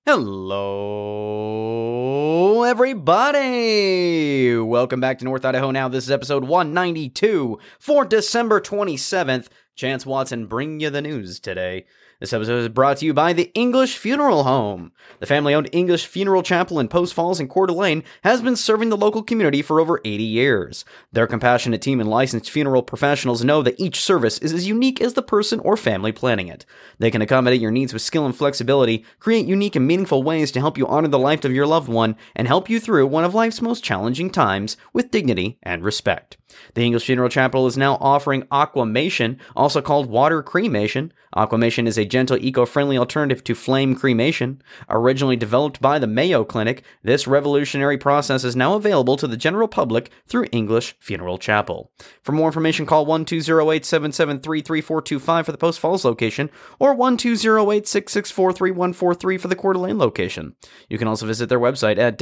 Hello, everybody! Welcome back to North Idaho Now. This is episode 192 for December 27th. Chance Watson bringing you the news today. This episode is brought to you by the English Funeral Home. The family-owned English Funeral Chapel in Post Falls and Coeur d'Alene has been serving the local community for over 80 years. Their compassionate team and licensed funeral professionals know that each service is as unique as the person or family planning it. They can accommodate your needs with skill and flexibility, create unique and meaningful ways to help you honor the life of your loved one, and help you through one of life's most challenging times with dignity and respect. The English Funeral Chapel is now offering Aquamation, also called water cremation. Aquamation is a gentle, eco-friendly alternative to flame cremation. Originally developed by the Mayo Clinic, this revolutionary process is now available to the general public through English Funeral Chapel. For more information, call 1-208-773-3425 for the Post Falls location, or 1-208-664-3143 for the Coeur d'Alene location. You can also visit their website at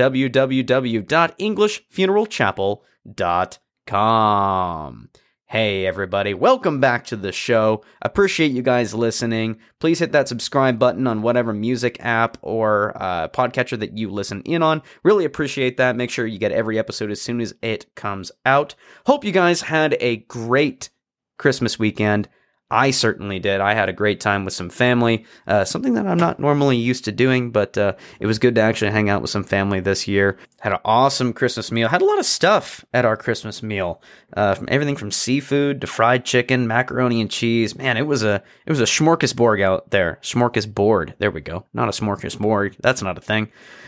www.englishfuneralchapel.com. Hey everybody, welcome back to the show. Appreciate you guys listening. Please hit that subscribe button on whatever music app or podcatcher that you listen in on. Really appreciate that. Make sure you get every episode as soon as it comes out. Hope you guys had a great Christmas weekend. I certainly did. I had a great time with some family, something that I'm not normally used to doing, but it was good to actually hang out with some family this year. Had an awesome Christmas meal. Had a lot of stuff at our Christmas meal, from everything from seafood to fried chicken, macaroni and cheese. Man, it was a smorgasbord out there. Smorgasbord. There we go. Not a smorgasbord. That's not a thing.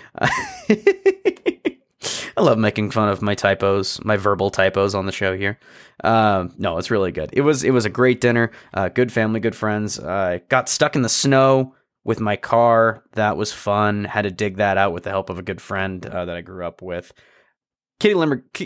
I love making fun of my typos, my verbal typos on the show here. No, it's really good. It was a great dinner. Good family, good friends. Got stuck in the snow with my car. That was fun. Had to dig that out with the help of a good friend that I grew up with. Kitty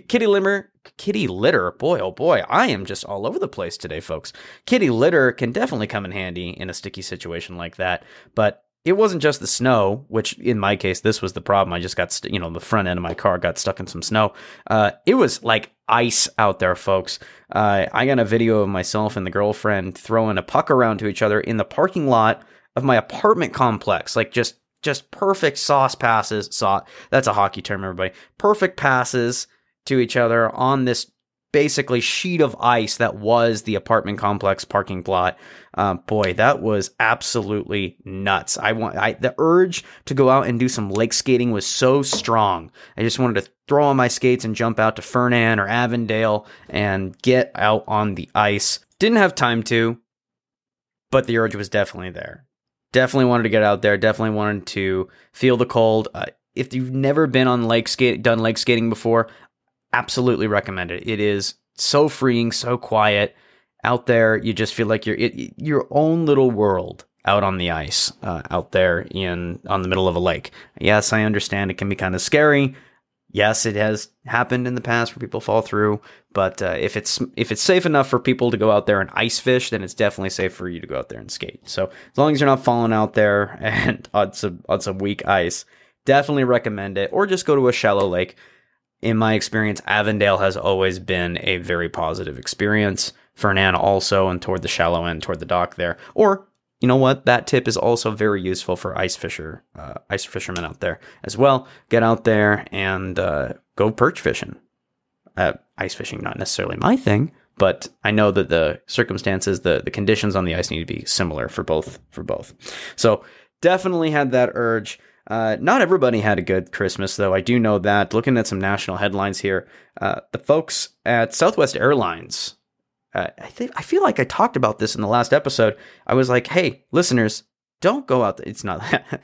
litter. Boy, oh boy, I am just all over the place today, folks. Kitty litter can definitely come in handy in a sticky situation like that, but it wasn't just the snow, which in my case, this was the problem. I just got, the front end of my car got stuck in some snow. It was like ice out there, folks. I got a video of myself and the girlfriend throwing a puck around to each other in the parking lot of my apartment complex. Like just perfect sauce passes. That's a hockey term, everybody. Perfect passes to each other on this basically sheet of ice that was the apartment complex parking lot. Boy, that was absolutely nuts. The urge to go out and do some lake skating was so strong. I just wanted to throw on my skates and jump out to Fernan or Avondale and get out on the ice. Didn't have time to, but the urge was definitely there. Definitely wanted to get out there. Definitely wanted to feel the cold. If you've never been on done lake skating before, absolutely recommend it. It is so freeing, so quiet out there. You just feel like you're your own little world out on the ice, out there on the middle of a lake. Yes, I understand it can be kind of scary. Yes, it has happened in the past where people fall through, but if it's safe enough for people to go out there and ice fish, then it's definitely safe for you to go out there and skate. So as long as you're not falling out there and on some weak ice, definitely recommend it. Or just go to a shallow lake. In my experience, Avondale has always been a very positive experience. Fernan also, and toward the shallow end, toward the dock there. Or, you know what? That tip is also very useful for ice fishermen out there as well. Get out there and go perch fishing. Ice fishing, not necessarily my thing, but I know that the circumstances, the conditions on the ice need to be similar for both. So definitely had that urge. Not everybody had a good Christmas, though. I do know that. Looking at some national headlines here, the folks at Southwest Airlines, I feel like I talked about this in the last episode. I was like, hey, listeners, don't go out there. It's not that.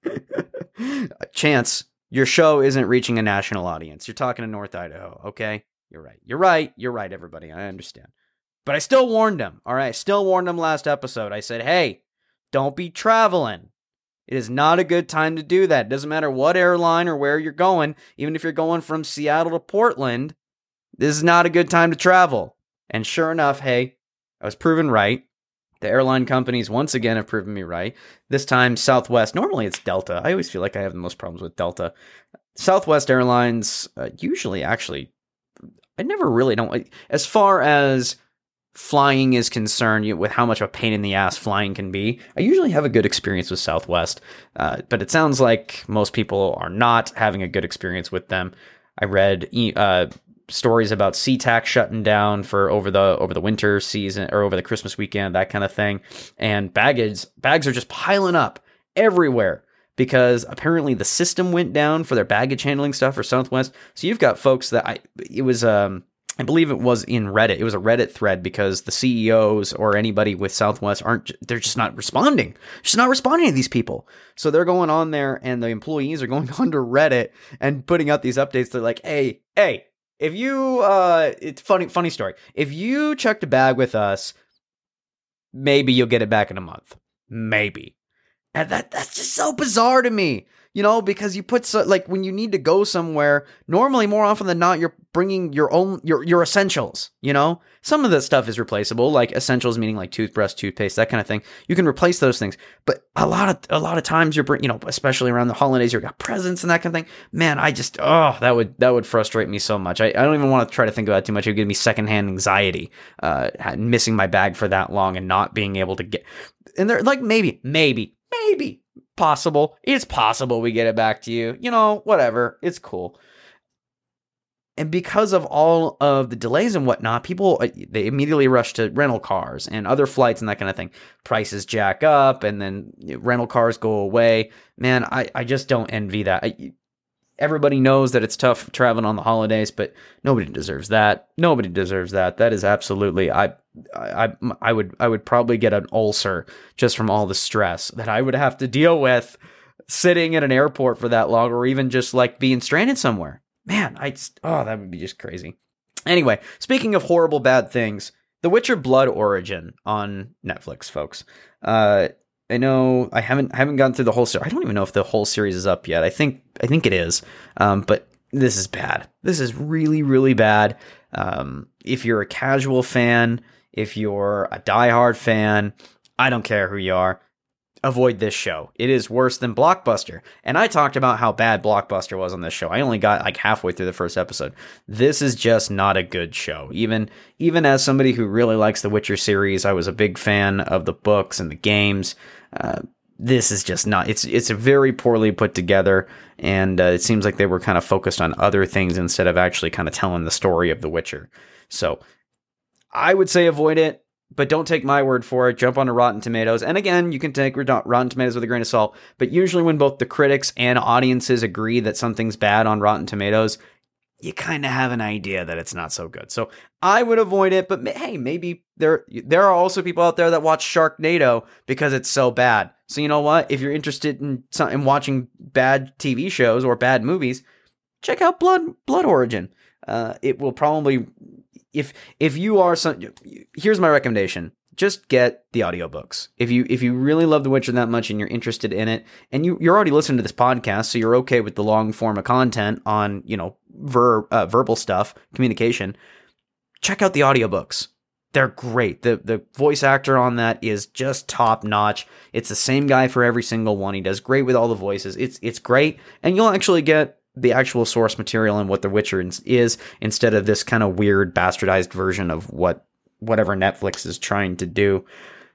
Chance, your show isn't reaching a national audience. You're talking to North Idaho, okay? You're right, everybody. I understand. But I still warned them, all right? I still warned them last episode. I said, hey, don't be traveling. It is not a good time to do that. It doesn't matter what airline or where you're going. Even if you're going from Seattle to Portland, this is not a good time to travel. And sure enough, hey, I was proven right. The airline companies once again have proven me right. This time, Southwest. Normally it's Delta. I always feel like I have the most problems with Delta. Southwest Airlines, usually, actually, I never really don't. As far as flying is concerned, with how much of a pain in the ass flying can be, I usually have a good experience with Southwest. But it sounds like most people are not having a good experience with them. I read stories about SeaTac shutting down for over the winter season or over the Christmas weekend, that kind of thing. And bags are just piling up everywhere because apparently the system went down for their baggage handling stuff for Southwest. So you've got folks that I believe it was in Reddit. It was a Reddit thread because the CEOs or anybody with Southwest they're just not responding. Just not responding to these people. So they're going on there and the employees are going onto Reddit and putting out these updates. They're like, hey, if you, it's funny story. If you checked a bag with us, maybe you'll get it back in a month. Maybe. And that's just so bizarre to me. Because you put when you need to go somewhere, normally more often than not, you're bringing your own, your essentials, some of the stuff is replaceable, like essentials, meaning like toothbrush, toothpaste, that kind of thing. You can replace those things. But a lot of times you're bringing, especially around the holidays, you've got presents and that kind of thing. Man, that would frustrate me so much. I don't even want to try to think about it too much. It would give me secondhand anxiety, missing my bag for that long and not being able to get, and they're like, maybe. Possible. It's possible we get it back to you. Whatever. It's cool. And because of all of the delays and whatnot, people, they immediately rush to rental cars and other flights and that kind of thing. Prices jack up and then rental cars go away. Man, I just don't envy that. Everybody knows that it's tough traveling on the holidays, but nobody deserves that. Nobody deserves that. That is absolutely, I would probably get an ulcer just from all the stress that I would have to deal with sitting at an airport for that long, or even just like being stranded somewhere. Man, that would be just crazy. Anyway, speaking of horrible bad things, The Witcher Blood Origin on Netflix, folks. I know I haven't gone through the whole series. I don't even know if the whole series is up yet. I think it is. But this is bad. This is really, really bad. If you're a casual fan, if you're a diehard fan, I don't care who you are, avoid this show. It is worse than Blockbuster. And I talked about how bad Blockbuster was on this show. I only got like halfway through the first episode. This is just not a good show. Even as somebody who really likes the Witcher series, I was a big fan of the books and the games. This is just not, it's very poorly put together, and it seems like they were kind of focused on other things instead of actually kind of telling the story of The Witcher. So I would say avoid it, but don't take my word for it. Jump onto Rotten Tomatoes. And again, you can take Rotten Tomatoes with a grain of salt, but usually when both the critics and audiences agree that something's bad on Rotten Tomatoes, you kind of have an idea that it's not so good. So I would avoid it, but hey, maybe there are also people out there that watch Sharknado because it's so bad. So you know what? If you're interested in watching bad TV shows or bad movies, check out Blood Origin. It will probably, if you are here's my recommendation. Just get the audiobooks. If you really love The Witcher that much and you're interested in it, and you're already listening to this podcast, so you're okay with the long form of content on, verbal stuff, communication, check out the audiobooks. They're great. The voice actor on that is just top notch. It's the same guy for every single one. He does great with all the voices. It's great, and you'll actually get the actual source material and what The Witcher is, instead of this kind of weird bastardized version of whatever Netflix is trying to do.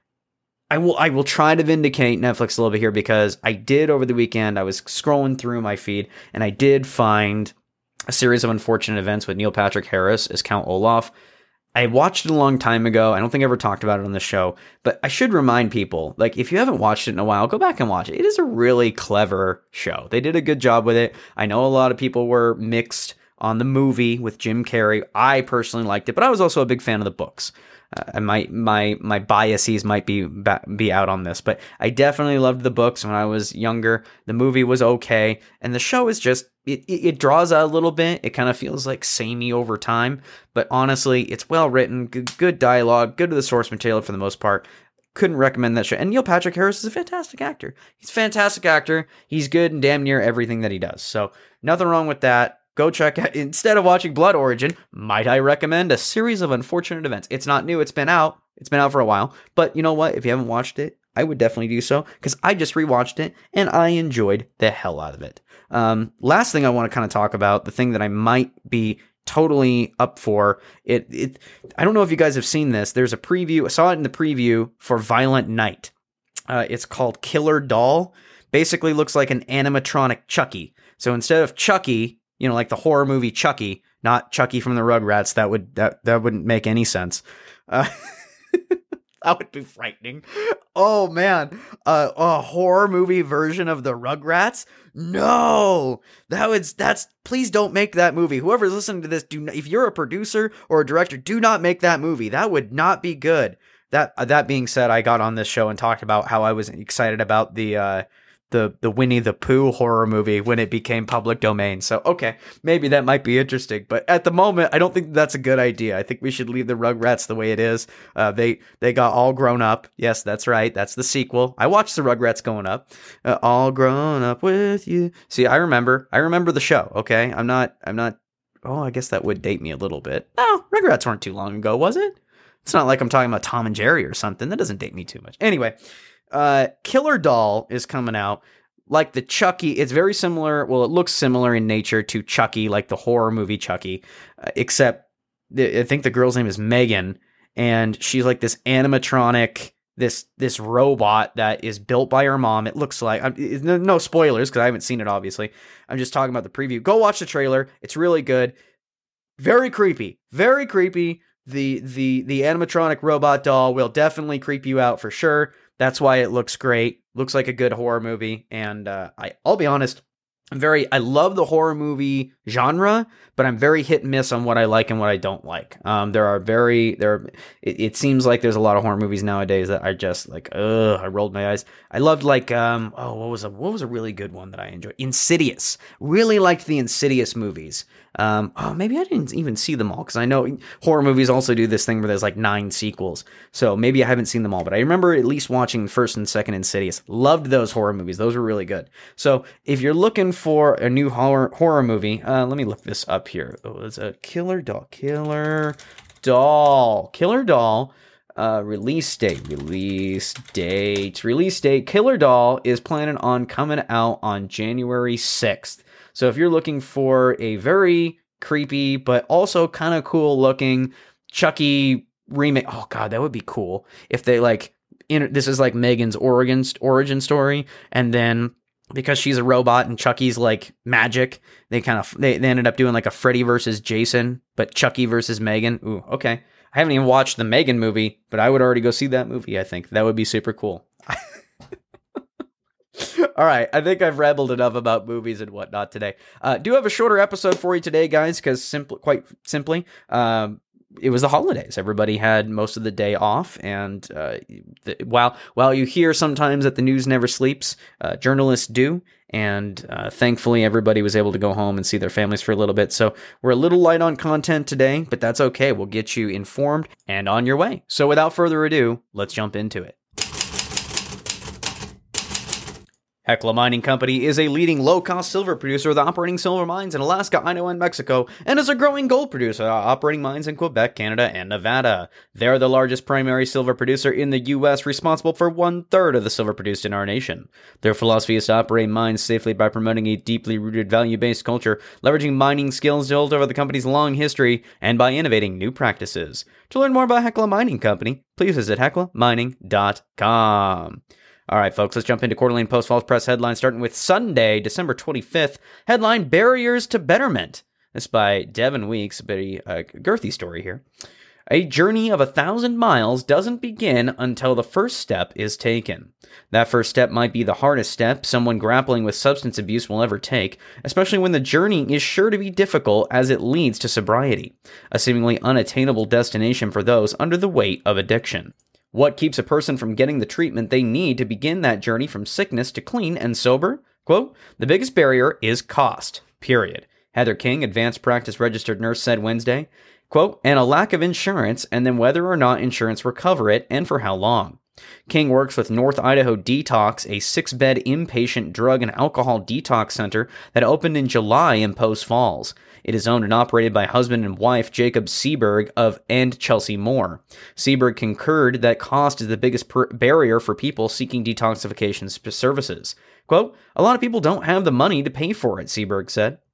I will try to vindicate Netflix a little bit here, because I did over the weekend, I was scrolling through my feed and I did find A Series of Unfortunate Events with Neil Patrick Harris as Count Olaf. I watched it a long time ago. I don't think I ever talked about it on the show, but I should remind people, like, if you haven't watched it in a while, go back and watch it. It is a really clever show. They did a good job with it. I know a lot of people were mixed on the movie with Jim Carrey. I personally liked it, but I was also a big fan of the books. And my biases might be out on this, but I definitely loved the books when I was younger. The movie was okay, and the show is just it draws out a little bit. It kind of feels like samey over time, but honestly, it's well written, good dialogue, good to the source material for the most part. Couldn't recommend that show. And Neil Patrick Harris is a fantastic actor. He's a fantastic actor. He's good in damn near everything that he does. So nothing wrong with that. Go check out, instead of watching Blood Origin, might I recommend A Series of Unfortunate Events. It's not new. It's been out. It's been out for a while. But you know what? If you haven't watched it, I would definitely do so, because I just rewatched it and I enjoyed the hell out of it. Last thing I want to kind of talk about, the thing that I might be totally up for it. I don't know if you guys have seen this. There's a preview. I saw it in the preview for Violent Night. It's called Killer Doll. Basically looks like an animatronic Chucky. So instead of Chucky, like the horror movie Chucky, not Chucky from the Rugrats, that wouldn't make any sense. That would be frightening. Oh man, a horror movie version of the Rugrats? No, please don't make that movie. Whoever's listening to this, if you're a producer or a director, do not make that movie. That would not be good. That being said, I got on this show and talked about how I was excited about the Winnie the Pooh horror movie when it became public domain. So, okay, maybe that might be interesting. But at the moment, I don't think that's a good idea. I think we should leave the Rugrats the way it is. They got all grown up. Yes, that's right. That's the sequel. I watched the Rugrats going up. All grown up with you. See, I remember the show, okay? I'm not, oh, I guess that would date me a little bit. No, Rugrats weren't too long ago, was it? It's not like I'm talking about Tom and Jerry or something. That doesn't date me too much. Anyway, Killer Doll is coming out. Like the Chucky, it's very similar. Well, it looks similar in nature to Chucky, like the horror movie Chucky, except I think the girl's name is Megan, and she's like this animatronic, this robot that is built by her mom. It looks like, no spoilers because I haven't seen it, obviously. I'm just talking about the preview. Go watch the trailer. It's really good. Very creepy. Very creepy. The animatronic robot doll will definitely creep you out for sure. That's why it looks great. Looks like a good horror movie. And I'll be honest, I love the horror movie genre, but I'm very hit and miss on what I like and what I don't like. It seems like there's a lot of horror movies nowadays that I just like, I rolled my eyes. I loved what was a really good one that I enjoyed? Insidious. Really liked the Insidious movies. Maybe I didn't even see them all because I know horror movies also do this thing where there's like 9 sequels. So maybe I haven't seen them all, but I remember at least watching the first and second Insidious. Loved those horror movies. Those were really good. So if you're looking for a new horror movie, let me look this up here. Oh, it's a Killer Doll. Release date. Killer Doll is planning on coming out on January 6th. So if you're looking for a very creepy, but also kind of cool looking Chucky remake, oh god, that would be cool. If they this is like Megan's origin story, and then because she's a robot and Chucky's like magic, they ended up doing like a Freddy versus Jason, but Chucky versus Megan. Ooh, okay. I haven't even watched the Megan movie, but I would already go see that movie. I think that would be super cool. All right, I think I've rambled enough about movies and whatnot today. Do have a shorter episode for you today, guys, because quite simply, it was the holidays. Everybody had most of the day off, and while you hear sometimes that the news never sleeps, journalists do, and thankfully everybody was able to go home and see their families for a little bit. So we're a little light on content today, but that's okay. We'll get you informed and on your way. So without further ado, let's jump into it. Hecla Mining Company is a leading low-cost silver producer with operating silver mines in Alaska, Idaho, and Mexico, and is a growing gold producer operating mines in Quebec, Canada, and Nevada. They are the largest primary silver producer in the U.S., responsible for 1/3 of the silver produced in our nation. Their philosophy is to operate mines safely by promoting a deeply rooted value-based culture, leveraging mining skills built over the company's long history, and by innovating new practices. To learn more about Hecla Mining Company, please visit heclamining.com. All right, folks, let's jump into Coeur d'Alene Post-Falls Press headlines, starting with Sunday, December 25th. Headline, Barriers to Betterment. This by Devin Weeks, a very girthy story here. A journey of 1,000 miles doesn't begin until the first step is taken. That first step might be the hardest step someone grappling with substance abuse will ever take, especially when the journey is sure to be difficult as it leads to sobriety, a seemingly unattainable destination for those under the weight of addiction. What keeps a person from getting the treatment they need to begin that journey from sickness to clean and sober? Quote, the biggest barrier is cost, period. Heather King, advanced practice registered nurse, said Wednesday, quote, and a lack of insurance, and then whether or not insurance will cover it and for how long. King works with North Idaho Detox, a 6-bed inpatient drug and alcohol detox center that opened in July in Post Falls. It is owned and operated by husband and wife Jacob Seberg and Chelsea Moore. Seberg concurred that cost is the biggest barrier for people seeking detoxification services. Quote, a lot of people don't have the money to pay for it, Seberg said.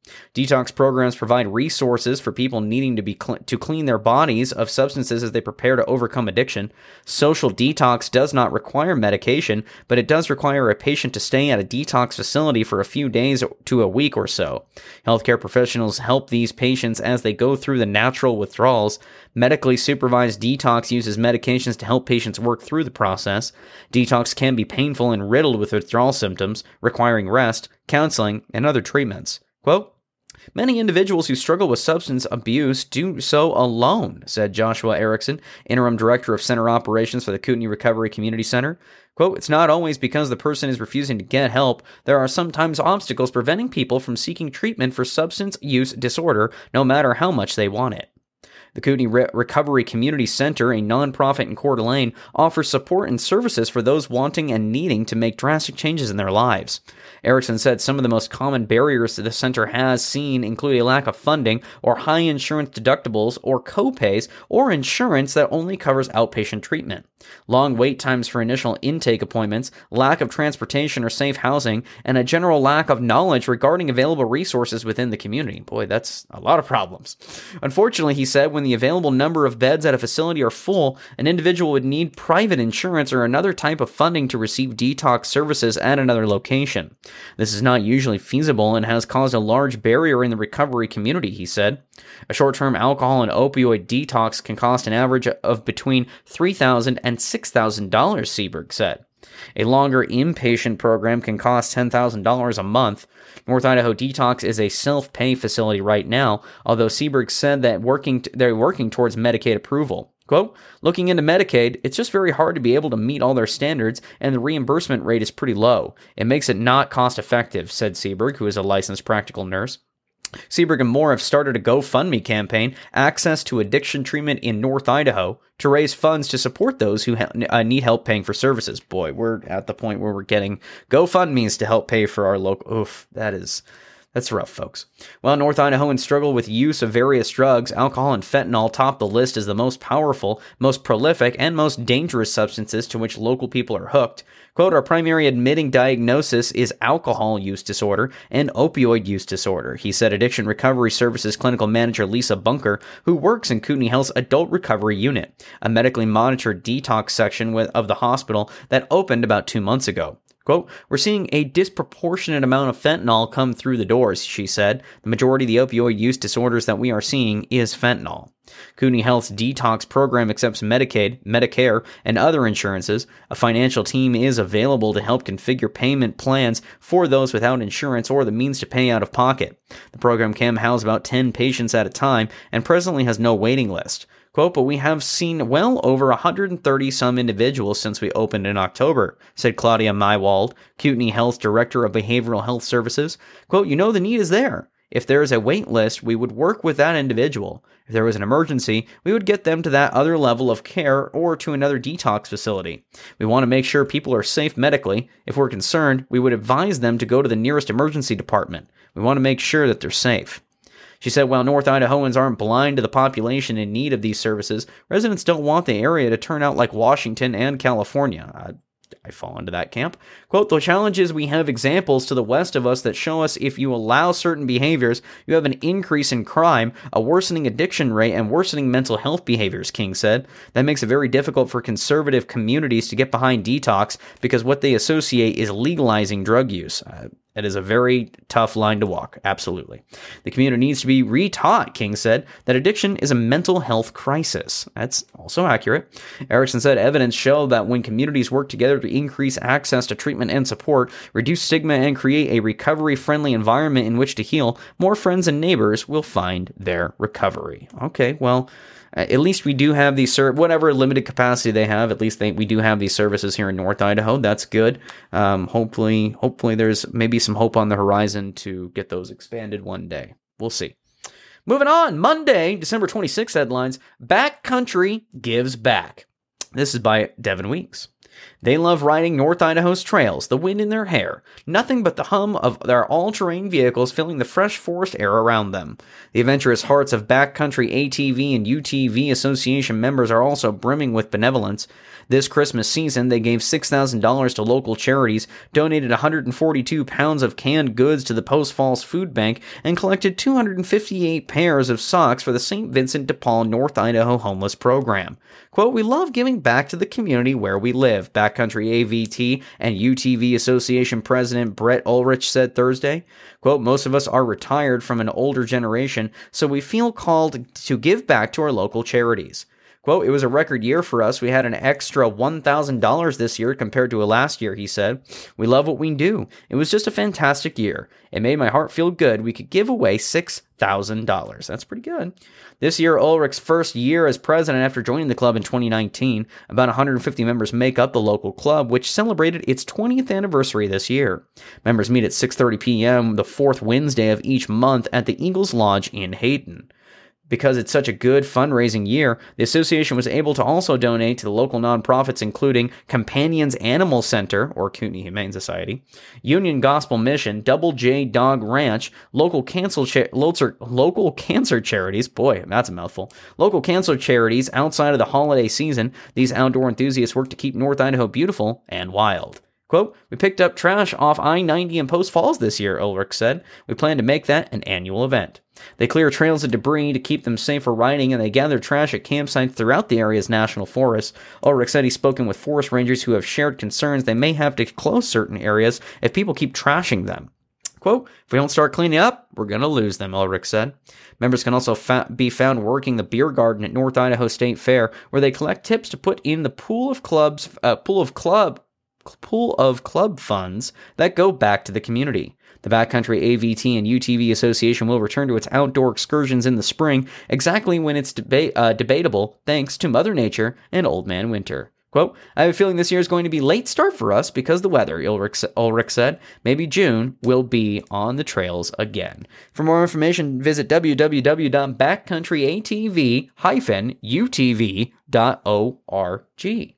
Detox programs provide resources for people needing to clean their bodies of substances as they prepare to overcome addiction. Social detox does not require medication, but it does require a patient to stay at a detox facility for a few days to a week or so. Healthcare professionals help these patients as they go through the natural withdrawals. Medically supervised detox uses medications to help patients work through the process. Detox can be painful and riddled with withdrawal symptoms, requiring rest, counseling, and other treatments. Quote, "Many individuals who struggle with substance abuse do so alone," said Joshua Erickson, interim director of center operations for the Kootenai Recovery Community Center. Quote, "It's not always because the person is refusing to get help. There are sometimes obstacles preventing people from seeking treatment for substance use disorder, no matter how much they want it." The Kootenai Recovery Community Center, a nonprofit in Coeur d'Alene, offers support and services for those wanting and needing to make drastic changes in their lives. Erickson said some of the most common barriers that the center has seen include a lack of funding or high insurance deductibles or co-pays or insurance that only covers outpatient treatment. Long wait times for initial intake appointments, lack of transportation or safe housing, and a general lack of knowledge regarding available resources within the community. Boy, that's a lot of problems. Unfortunately, he said, when the available number of beds at a facility are full, an individual would need private insurance or another type of funding to receive detox services at another location. This is not usually feasible and has caused a large barrier in the recovery community, he said. A short-term alcohol and opioid detox can cost an average of between $3,000 and $6,000, Seberg said. A longer inpatient program can cost $10,000 a month. North Idaho Detox is a self-pay facility right now, although Seberg said that they're working towards Medicaid approval. Quote, "Looking into Medicaid, it's just very hard to be able to meet all their standards, and the reimbursement rate is pretty low. It makes it not cost-effective," said Seberg, who is a licensed practical nurse. Seberg and more have started a GoFundMe campaign, Access to Addiction Treatment in North Idaho, to raise funds to support those who need help paying for services. Boy, we're at the point where we're getting GoFundMes to help pay for our local... Oof, that's rough, folks. While North Idahoans struggle with use of various drugs, alcohol and fentanyl top the list as the most powerful, most prolific, and most dangerous substances to which local people are hooked. Quote, "Our primary admitting diagnosis is alcohol use disorder and opioid use disorder," he said Addiction Recovery Services clinical manager Lisa Bunker, who works in Kootenai Health's Adult Recovery Unit, a medically monitored detox section of the hospital that opened about 2 months ago. Quote, "We're seeing a disproportionate amount of fentanyl come through the doors," she said. "The majority of the opioid use disorders that we are seeing is fentanyl." Kootenai Health's detox program accepts Medicaid, Medicare, and other insurances. A financial team is available to help configure payment plans for those without insurance or the means to pay out of pocket. The program can house about 10 patients at a time and presently has no waiting list. Quote, "But we have seen well over 130 some individuals since we opened in October," said Claudia Mywald, Kootenai Health Director of Behavioral Health Services. Quote, "You know the need is there. If there is a wait list, we would work with that individual. If there was an emergency, we would get them to that other level of care or to another detox facility. We want to make sure people are safe medically. If we're concerned, we would advise them to go to the nearest emergency department. We want to make sure that they're safe." She said while North Idahoans aren't blind to the population in need of these services, residents don't want the area to turn out like Washington and California. I fall into that camp. Quote, "The challenge is we have examples to the west of us that show us if you allow certain behaviors, you have an increase in crime, a worsening addiction rate, and worsening mental health behaviors," King said. "That makes it very difficult for conservative communities to get behind detox because what they associate is legalizing drug use." It is a very tough line to walk, absolutely. "The community needs to be retaught," King said, "that addiction is a mental health crisis." That's also accurate. Erickson said evidence showed that when communities work together to increase access to treatment and support, reduce stigma, and create a recovery-friendly environment in which to heal, more friends and neighbors will find their recovery. Okay, well, at least we do have these, whatever limited capacity they have, at least we do have these services here in North Idaho. That's good. Hopefully there's maybe some hope on the horizon to get those expanded one day. We'll see. Moving on, Monday, December 26th headlines, Backcountry Gives Back. This is by Devin Weeks. They love riding North Idaho's trails, the wind in their hair, nothing but the hum of their all-terrain vehicles filling the fresh forest air around them. The adventurous hearts of Backcountry ATV and UTV Association members are also brimming with benevolence. This Christmas season, they gave $6,000 to local charities, donated 142 pounds of canned goods to the Post Falls Food Bank, and collected 258 pairs of socks for the St. Vincent de Paul North Idaho Homeless Program. Quote, "We love giving back to the community where we live," Backcountry AVT and UTV Association President Brett Ulrich said Thursday. Quote, "Most of us are retired from an older generation, so we feel called to give back to our local charities." Quote, "It was a record year for us. We had an extra $1,000 this year compared to last year," he said. "We love what we do. It was just a fantastic year. It made my heart feel good. We could give away $6,000. That's pretty good. This year, Ulrich's first year as president after joining the club in 2019. About 150 members make up the local club, which celebrated its 20th anniversary this year. Members meet at 6:30 p.m. the fourth Wednesday of each month at the Eagles Lodge in Hayden. Because it's such a good fundraising year, the association was able to also donate to the local nonprofits including Companions Animal Center, or Kootenai Humane Society, Union Gospel Mission, Double J Dog Ranch, local cancer charities, boy, that's a mouthful, local cancer charities outside of the holiday season. These outdoor enthusiasts work to keep North Idaho beautiful and wild. Quote, "We picked up trash off I-90 in Post Falls this year," Ulrich said. "We plan to make that an annual event. They clear trails of debris to keep them safe for riding, and they gather trash at campsites throughout the area's national forests." Ulrich said he's spoken with forest rangers who have shared concerns they may have to close certain areas if people keep trashing them. Quote, "If we don't start cleaning up, we're going to lose them," Ulrich said. Members can also be found working the beer garden at North Idaho State Fair, where they collect tips to put in the pool of club funds that go back to the community. The Backcountry AVT and UTV Association will return to its outdoor excursions in the spring, exactly when it's debatable, thanks to Mother Nature and Old Man Winter. Quote, "I have a feeling this year is going to be a late start for us because of the weather," Ulrich said. "Maybe June will be on the trails again." For more information, visit www.backcountryatv-utv.org.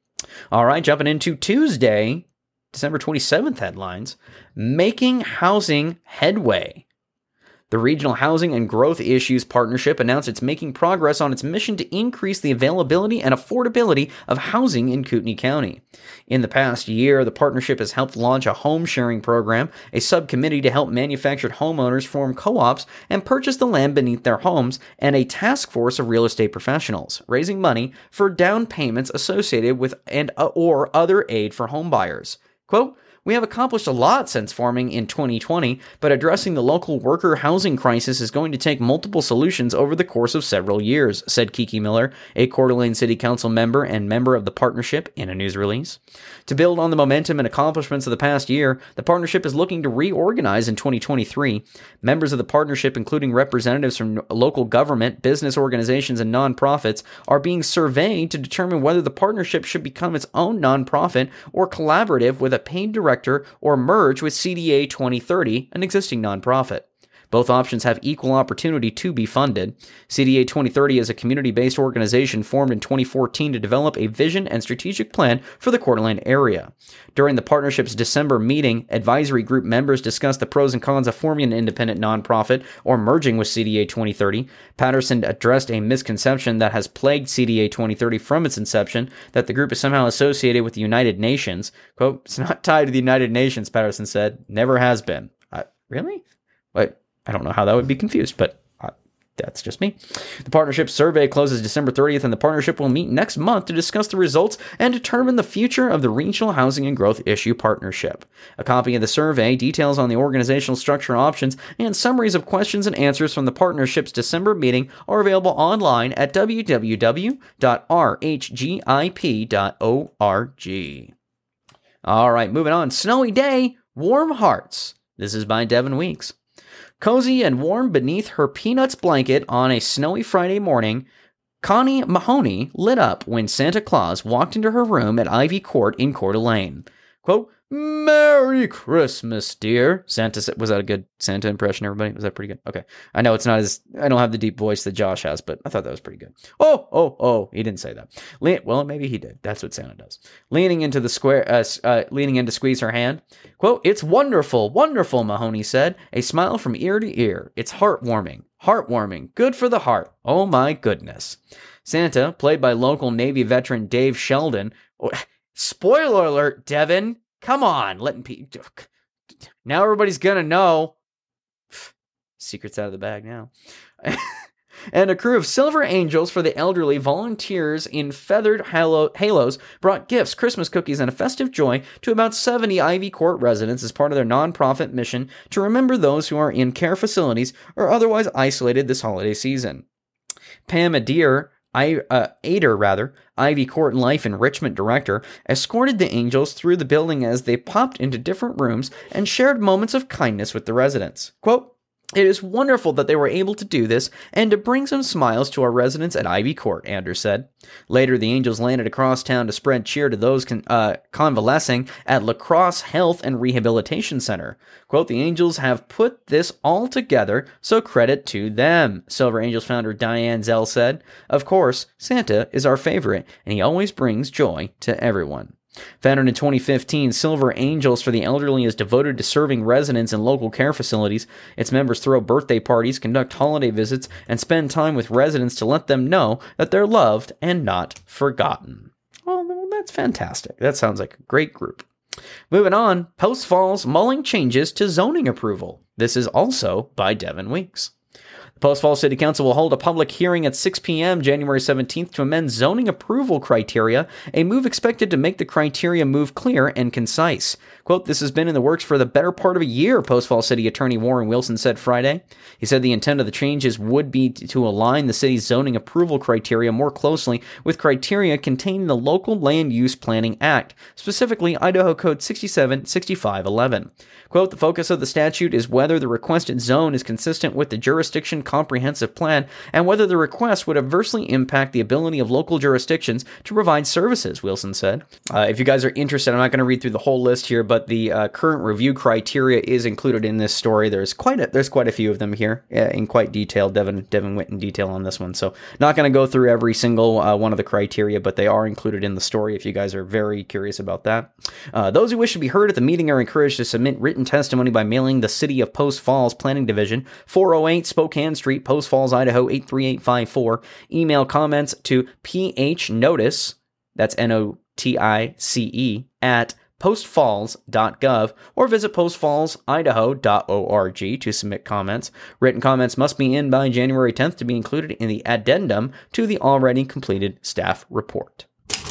All right, jumping into Tuesday, December 27th headlines. Making housing headway. The Regional Housing and Growth Issues Partnership announced it's making progress on its mission to increase the availability and affordability of housing in Kootenai County. In the past year, the partnership has helped launch a home sharing program, a subcommittee to help manufactured homeowners form co-ops and purchase the land beneath their homes, and a task force of real estate professionals, raising money for down payments associated with or other aid for home buyers. Quote, "We have accomplished a lot since forming in 2020, but addressing the local worker housing crisis is going to take multiple solutions over the course of several years," said Kiki Miller, a Coeur d'Alene City Council member and member of the partnership, in a news release. To build on the momentum and accomplishments of the past year, the partnership is looking to reorganize in 2023. Members of the partnership, including representatives from local government, business organizations, and nonprofits, are being surveyed to determine whether the partnership should become its own nonprofit or collaborative with a paid director or merge with CDA 2030, an existing nonprofit. Both options have equal opportunity to be funded. CDA 2030 is a community-based organization formed in 2014 to develop a vision and strategic plan for the Coeur d'Alene area. During the partnership's December meeting, advisory group members discussed the pros and cons of forming an independent nonprofit or merging with CDA 2030. Patterson addressed a misconception that has plagued CDA 2030 from its inception, that the group is somehow associated with the United Nations. Quote, "It's not tied to the United Nations," Patterson said. "Never has been." Really? What? I don't know how that would be confused, but that's just me. The partnership survey closes December 30th, and the partnership will meet next month to discuss the results and determine the future of the Regional Housing and Growth Issue Partnership. A copy of the survey, details on the organizational structure options, and summaries of questions and answers from the partnership's December meeting are available online at www.rhgip.org. All right, moving on. Snowy day, warm hearts. This is by Devin Weeks. Cozy and warm beneath her Peanuts blanket on a snowy Friday morning, Connie Mahoney lit up when Santa Claus walked into her room at Ivy Court in Coeur d'Alene. Quote, Merry Christmas, dear. Santa said, was that a good Santa impression, everybody? Was that pretty good? Okay. I know it's not as, I don't have the deep voice that Josh has, but I thought that was pretty good. Oh, he didn't say that. Well, maybe he did. That's what Santa does. Leaning into to squeeze her hand. Quote, "It's wonderful, wonderful," Mahoney said, a smile from ear to ear. "It's heartwarming, good for the heart. Oh my goodness." Santa, played by local Navy veteran Dave Sheldon. Spoiler alert, Devin. Come on, now everybody's gonna know. Secret's out of the bag now. And a crew of silver angels for the elderly volunteers in feathered halos brought gifts, Christmas cookies, and a festive joy to about 70 Ivy Court residents as part of their nonprofit mission to remember those who are in care facilities or otherwise isolated this holiday season. Pam Adair, Ivy Court Life Enrichment Director, escorted the angels through the building as they popped into different rooms and shared moments of kindness with the residents. Quote, "It is wonderful that they were able to do this and to bring some smiles to our residents at Ivy Court," Anders said. Later, the angels landed across town to spread cheer to those convalescing at La Crosse Health and Rehabilitation Center. Quote, "The angels have put this all together, so credit to them," Silver Angels founder Diane Zell said. "Of course, Santa is our favorite, and he always brings joy to everyone." Founded in 2015, Silver Angels for the Elderly is devoted to serving residents in local care facilities. Its members throw birthday parties, conduct holiday visits, and spend time with residents to let them know that they're loved and not forgotten. Well, that's fantastic. That sounds like a great group. Moving on, Post Falls mulling changes to zoning approval. This is also by Devin Weeks. Post Falls City Council will hold a public hearing at 6 p.m. January 17th to amend zoning approval criteria, a move expected to make the criteria move clear and concise. Quote, "This has been in the works for the better part of a year," Post Falls City Attorney Warren Wilson said Friday. He said the intent of the changes would be to align the city's zoning approval criteria more closely with criteria contained in the Local Land Use Planning Act, specifically Idaho Code 676511. Quote, "The focus of the statute is whether the requested zone is consistent with the jurisdiction comprehensive plan and whether the request would adversely impact the ability of local jurisdictions to provide services," Wilson said. If you guys are interested, I'm not going to read through the whole list here, but the current review criteria is included in this story. There's quite a few of them here in quite detail. Devin went in detail on this one, so not going to go through every single one of the criteria, but they are included in the story if you guys are very curious about that. Those who wish to be heard at the meeting are encouraged to submit written testimony by mailing the City of Post Falls Planning Division, 408 Spokane Street, Post Falls, Idaho 83854. Email comments to phnotice, that's NOTICE, at postfalls.gov, or visit postfallsidaho.org to submit comments. Written comments must be in by January 10th to be included in the addendum to the already completed staff report.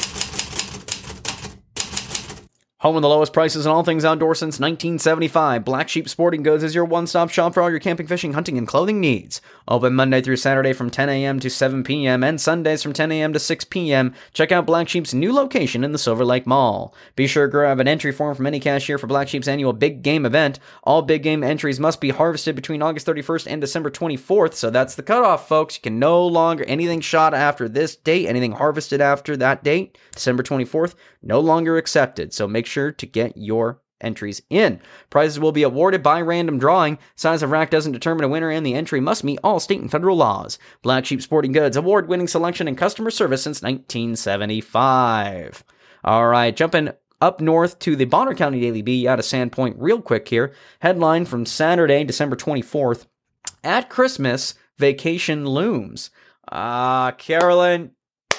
Home of the lowest prices on all things outdoor since 1975, Black Sheep Sporting Goods is your one-stop shop for all your camping, fishing, hunting, and clothing needs. Open Monday through Saturday from 10 a.m. to 7 p.m. and Sundays from 10 a.m. to 6 p.m. Check out Black Sheep's new location in the Silver Lake Mall. Be sure to grab an entry form from any cashier for Black Sheep's annual Big Game event. All Big Game entries must be harvested between August 31st and December 24th, so that's the cutoff, folks. You can no longer, anything shot after this date, anything harvested after that date, December 24th, no longer accepted, so make sure to get your entries in. Prizes will be awarded by random drawing. Size of rack doesn't determine a winner, and the entry must meet all state and federal laws. Black Sheep Sporting Goods, award-winning selection and customer service since 1975. All right, jumping up north to the Bonner County Daily Bee out of Sandpoint real quick here. Headline from Saturday, December 24th. At Christmas, vacation looms. Carolyn,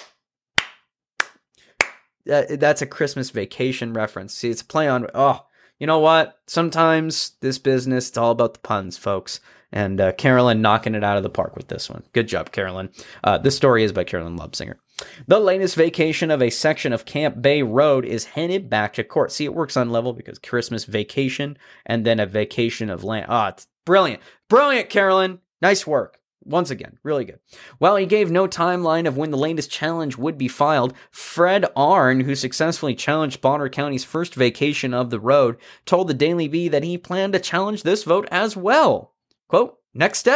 that's a Christmas Vacation reference. See, it's a play on, you know what? Sometimes this business, it's all about the puns, folks. And Carolyn knocking it out of the park with this one. Good job, Carolyn. This story is by Carolyn Lubsinger. The latest vacation of a section of Camp Bay Road is headed back to court. See, it works on level because Christmas vacation and then a vacation of land. It's brilliant. Brilliant, Carolyn. Nice work. Once again, really good. While he gave no timeline of when the latest challenge would be filed, Fred Arn, who successfully challenged Bonner County's first vacation of the road, told the Daily Bee that he planned to challenge this vote as well. Quote, "Next step?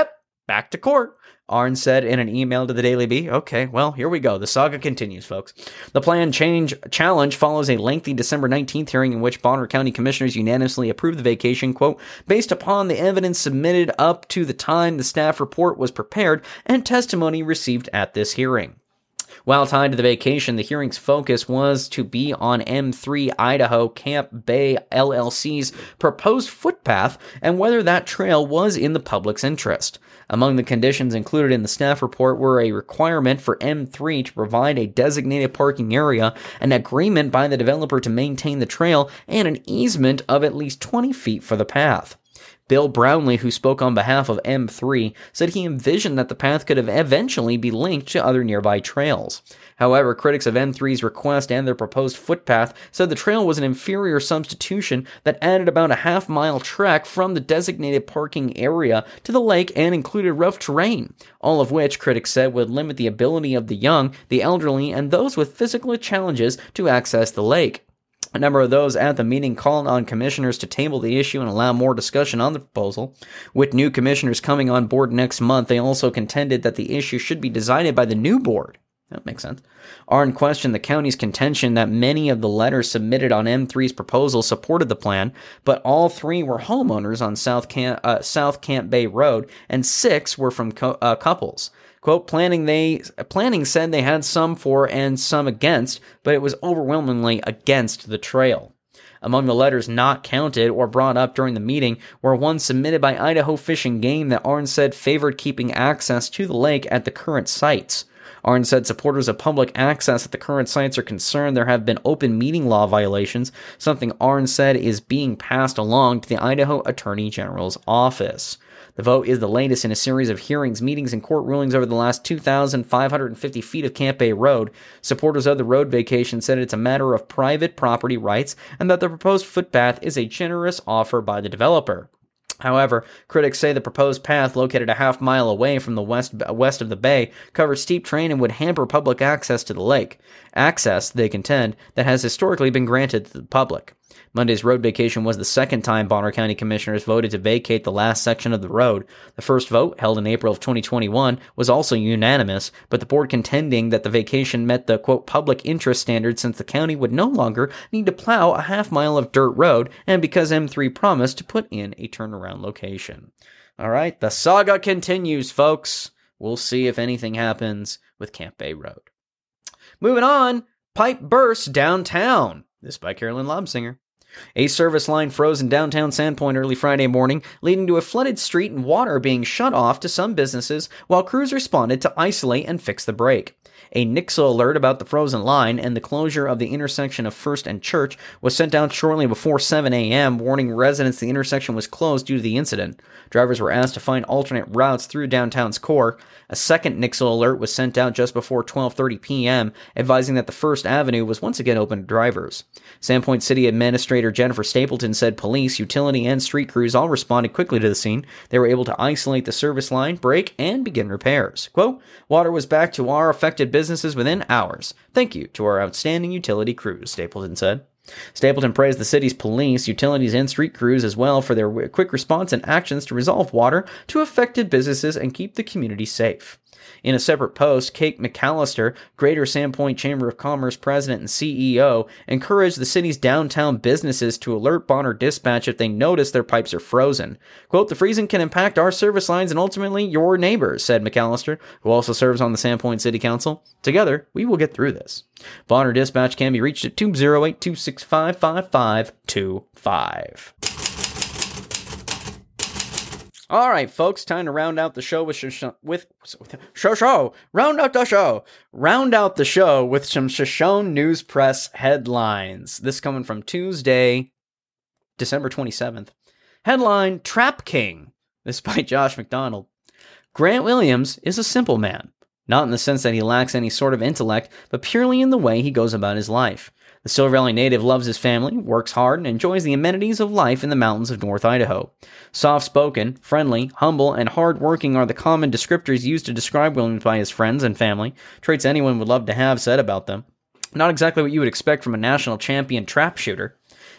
Back to court, Arn said in an email to the Daily Bee. Okay, well, here we go. The saga continues, folks. The plan challenge follows a lengthy December 19th hearing in which Bonner County commissioners unanimously approved the vacation, quote, based upon the evidence submitted up to the time the staff report was prepared and testimony received at this hearing. While tied to the vacation, the hearing's focus was to be on M3 Idaho Camp Bay LLC's proposed footpath and whether that trail was in the public's interest. Among the conditions included in the staff report were a requirement for M3 to provide a designated parking area, an agreement by the developer to maintain the trail, and an easement of at least 20 feet for the path. Bill Brownlee, who spoke on behalf of M3, said he envisioned that the path could eventually be linked to other nearby trails. However, critics of M3's request and their proposed footpath said the trail was an inferior substitution that added about a half-mile trek from the designated parking area to the lake and included rough terrain, all of which, critics said, would limit the ability of the young, the elderly, and those with physical challenges to access the lake. A number of those at the meeting called on commissioners to table the issue and allow more discussion on the proposal. With new commissioners coming on board next month, they also contended that the issue should be decided by the new board. That makes sense. Arn questioned the county's contention that many of the letters submitted on M3's proposal supported the plan, but all 3 were homeowners on South Camp Bay Road, and 6 were from couples. Quote, planning said they had some for and some against, but it was overwhelmingly against the trail. Among the letters not counted or brought up during the meeting were one submitted by Idaho Fish and Game that Arn said favored keeping access to the lake at the current sites. Arn said supporters of public access at the current sites are concerned there have been open meeting law violations, something Arn said is being passed along to the Idaho Attorney General's office. The vote is the latest in a series of hearings, meetings, and court rulings over the last 2,550 feet of Camp Bay Road. Supporters of the road vacation said it's a matter of private property rights and that the proposed footpath is a generous offer by the developer. However, critics say the proposed path, located a half-mile away from the west of the bay, covers steep terrain and would hamper public access to the lake. Access, they contend, that has historically been granted to the public. Monday's road vacation was the second time Bonner County Commissioners voted to vacate the last section of the road. The first vote, held in April of 2021, was also unanimous, but the board contending that the vacation met the, quote, public interest standard since the county would no longer need to plow a half-mile of dirt road, and because M3 promised to put in a turnaround location. All right, the saga continues, folks. We'll see if anything happens with Camp Bay Road. Moving on, pipe bursts downtown. This by Carolyn Lobsinger. A service line froze in downtown Sandpoint early Friday morning, leading to a flooded street and water being shut off to some businesses while crews responded to isolate and fix the break. A NICSA alert about the frozen line and the closure of the intersection of First and Church was sent out shortly before 7 a.m., warning residents the intersection was closed due to the incident. Drivers were asked to find alternate routes through downtown's core. A second NICSA alert was sent out just before 12:30 p.m., advising that the First Avenue was once again open to drivers. Sandpoint City Administrator Jennifer Stapleton said police, utility, and street crews all responded quickly to the scene. They were able to isolate the service line, break, and begin repairs. Quote, water was back to our affected businesses within hours. Thank you to our outstanding utility crews, Stapleton said. Stapleton praised the city's police, utilities, and street crews as well for their quick response and actions to resolve water to affected businesses and keep the community safe. In a separate post, Kate McAllister, Greater Sandpoint Chamber of Commerce president and CEO, encouraged the city's downtown businesses to alert Bonner Dispatch if they notice their pipes are frozen. Quote, the freezing can impact our service lines and ultimately your neighbors, said McAllister, who also serves on the Sandpoint City Council. Together, we will get through this. Bonner Dispatch can be reached at 208-265-5525. All right, folks, time to round out the show Round out the show with some Shoshone News Press headlines. This coming from Tuesday, December 27th. Headline, Trap King. This by Josh McDonald. Grant Williams is a simple man. Not in the sense that he lacks any sort of intellect, but purely in the way he goes about his life. The Silver Valley native loves his family, works hard, and enjoys the amenities of life in the mountains of North Idaho. Soft-spoken, friendly, humble, and hard-working are the common descriptors used to describe Williams by his friends and family, traits anyone would love to have said about them. Not exactly what you would expect from a national champion trap shooter.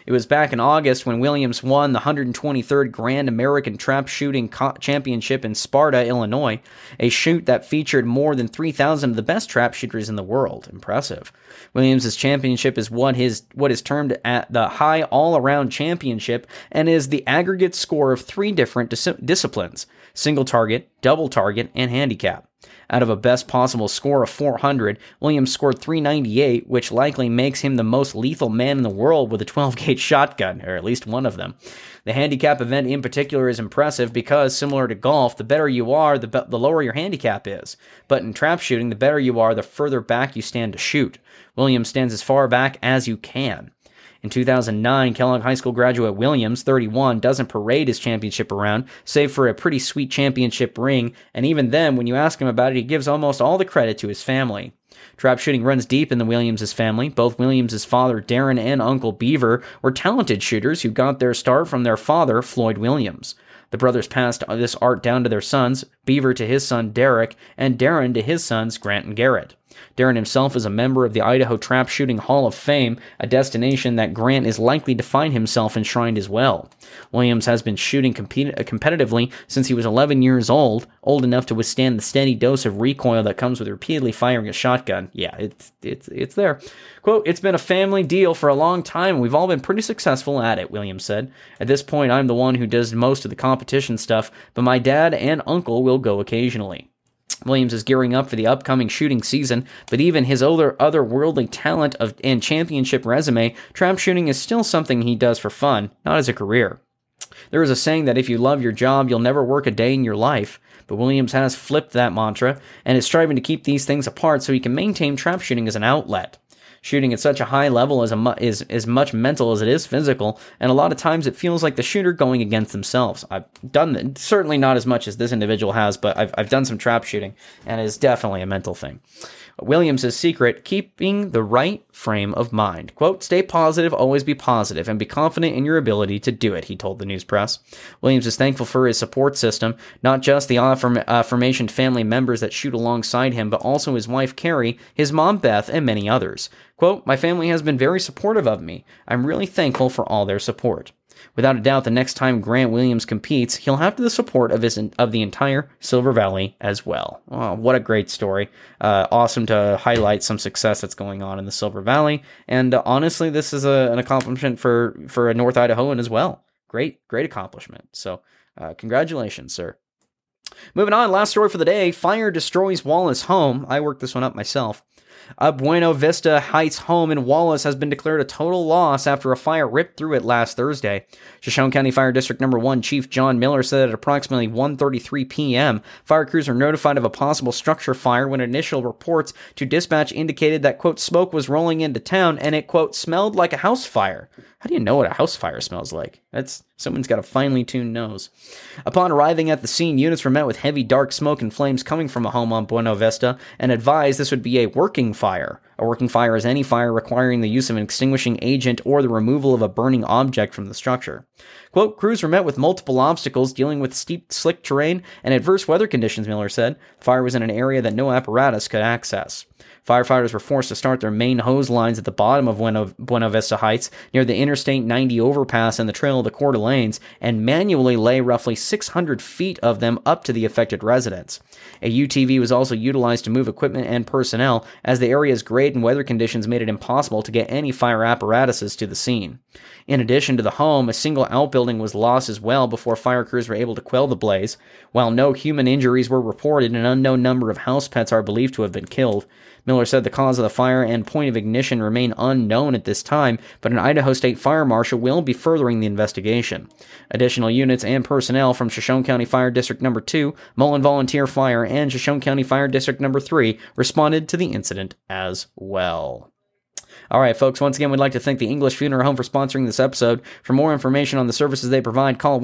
It was back in August when Williams won the 123rd Grand American Trap Shooting Championship in Sparta, Illinois, a shoot that featured more than 3,000 of the best trap shooters in the world. Impressive. Williams' championship is what is termed at the High All-Around Championship and is the aggregate score of 3 different disciplines: single target, double target, and handicap. Out of a best possible score of 400, Williams scored 398, which likely makes him the most lethal man in the world with a 12-gauge shotgun, or at least one of them. The handicap event in particular is impressive because, similar to golf, the better you are, the lower your handicap is. But in trap shooting, the better you are, the further back you stand to shoot. Williams stands as far back as you can. In 2009, Kellogg High School graduate Williams, 31, doesn't parade his championship around, save for a pretty sweet championship ring, and even then, when you ask him about it, he gives almost all the credit to his family. Trap shooting runs deep in the Williams' family. Both Williams' father, Darren, and uncle Beaver were talented shooters who got their start from their father, Floyd Williams. The brothers passed this art down to their sons, Beaver to his son Derek, and Darren to his sons Grant and Garrett. Darren himself is a member of the Idaho Trap Shooting Hall of Fame, a destination that Grant is likely to find himself enshrined as well. Williams has been shooting competitively since he was 11 years old enough to withstand the steady dose of recoil that comes with repeatedly firing a shotgun. Yeah, it's there. Quote, "It's been a family deal for a long time, and we've all been pretty successful at it," Williams said. "At this point, I'm the one who does most of the competition stuff, but my dad and uncle will go occasionally." Williams is gearing up for the upcoming shooting season, but even his otherworldly talent and championship resume, trap shooting is still something he does for fun, not as a career. There is a saying that if you love your job, you'll never work a day in your life, but Williams has flipped that mantra and is striving to keep these things apart so he can maintain trap shooting as an outlet. Shooting at such a high level is as much mental as it is physical, and a lot of times it feels like the shooter going against themselves. I've done that, certainly not as much as this individual has, but I've done some trap shooting, and it is definitely a mental thing. Williams' secret, keeping the right frame of mind. Quote, "Stay positive, always be positive, and be confident in your ability to do it," he told the news press. Williams is thankful for his support system, not just the aforementioned family members that shoot alongside him, but also his wife Carrie, his mom Beth, and many others. Quote, "My family has been very supportive of me. I'm really thankful for all their support." Without a doubt, the next time Grant Williams competes, he'll have the support of the entire Silver Valley as well. Oh, what a great story. Awesome to highlight some success that's going on in the Silver Valley. And honestly, this is an accomplishment for a North Idahoan as well. Great accomplishment. So congratulations, sir. Moving on, last story for the day. Fire destroys Wallace home. I worked this one up myself. A Buena Vista Heights home in Wallace has been declared a total loss after a fire ripped through it last Thursday. Shoshone County Fire District No. 1 Chief John Miller said at approximately 1:33 p.m., fire crews were notified of a possible structure fire when initial reports to dispatch indicated that, quote, smoke was rolling into town and it, quote, smelled like a house fire. How do you know what a house fire smells like? Someone's got a finely tuned nose. Upon arriving at the scene, units were met with heavy dark smoke and flames coming from a home on Buena Vista and advised this would be a working fire. A working fire is any fire requiring the use of an extinguishing agent or the removal of a burning object from the structure. Quote, crews were met with multiple obstacles dealing with steep, slick terrain and adverse weather conditions, Miller said. The fire was in an area that no apparatus could access. Firefighters were forced to start their main hose lines at the bottom of Buena Vista Heights near the Interstate 90 overpass and the Trail of the Coeur d'Alenes and manually lay roughly 600 feet of them up to the affected residents. A UTV was also utilized to move equipment and personnel as the area's grade and weather conditions made it impossible to get any fire apparatuses to the scene. In addition to the home, a single outbuilding was lost as well before fire crews were able to quell the blaze. While no human injuries were reported, an unknown number of house pets are believed to have been killed. Miller said the cause of the fire and point of ignition remain unknown at this time, but an Idaho State Fire Marshal will be furthering the investigation. Additional units and personnel from Shoshone County Fire District No. 2, Mullen Volunteer Fire, and Shoshone County Fire District No. 3 responded to the incident as well. All right, folks, once again, we'd like to thank the English Funeral Home for sponsoring this episode. For more information on the services they provide, call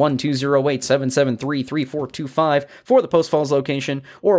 1-208-773-3425 for the Post Falls location or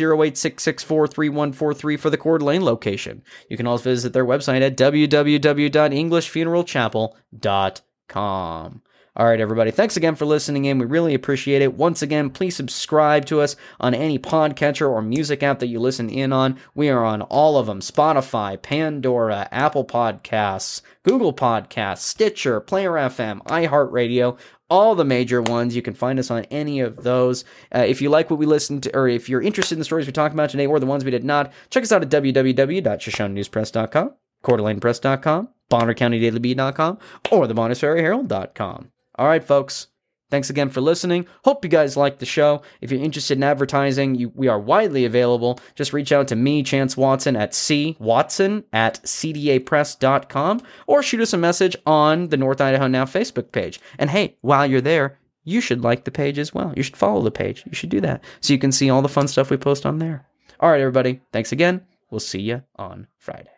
1-208-664-3143 for the Coeur d'Alene location. You can also visit their website at www.englishfuneralchapel.com. All right, everybody. Thanks again for listening in. We really appreciate it. Once again, please subscribe to us on any podcatcher or music app that you listen in on. We are on all of them: Spotify, Pandora, Apple Podcasts, Google Podcasts, Stitcher, Player FM, iHeartRadio, all the major ones. You can find us on any of those. If you like what we listened to, or if you're interested in the stories we talked about today or the ones we did not, check us out at www.shoshananewspress.com, CoeurD'AlenePress.com, BonnerCountyDailyBee.com, or theBonners-Ferry-Herald.com. All right, folks. Thanks again for listening. Hope you guys like the show. If you're interested in advertising, we are widely available. Just reach out to me, Chance Watson, at cwatson@cdapress.com, or shoot us a message on the North Idaho Now Facebook page. And hey, while you're there, you should like the page as well. You should follow the page. You should do that so you can see all the fun stuff we post on there. All right, everybody. Thanks again. We'll see you on Friday.